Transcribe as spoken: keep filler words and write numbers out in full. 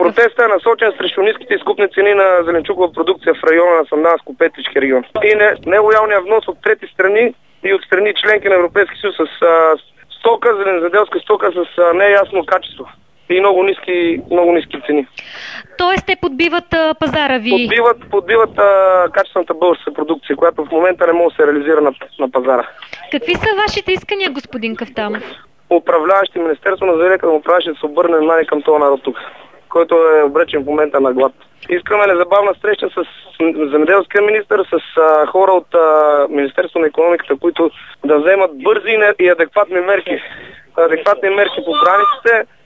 Протестът е насочен срещу ниските изкупни цени на зеленчукова продукция в района на Санданско-Петрички регион и нелоялния внос от трети страни и от страни членки на Европейския съюз с а, стока, зелензаделска стока с а, неясно качество и много ниски, много ниски цени. Тоест те подбиват а, пазара ви? Подбиват, подбиват а, качествената българска продукция, която в момента не може да се реализира на, на пазара. Какви са вашите искания, господин Кафтанов? Управляващи Министерство на земеделието да му правеше да се обърне внимание към този народ тук, който е обречен в момента на глад. Искаме незабавна среща с земеделския министър, с а, хора от а, Министерство на икономиката, които да вземат бързи и адекватни мерки. Адекватни мерки по границите,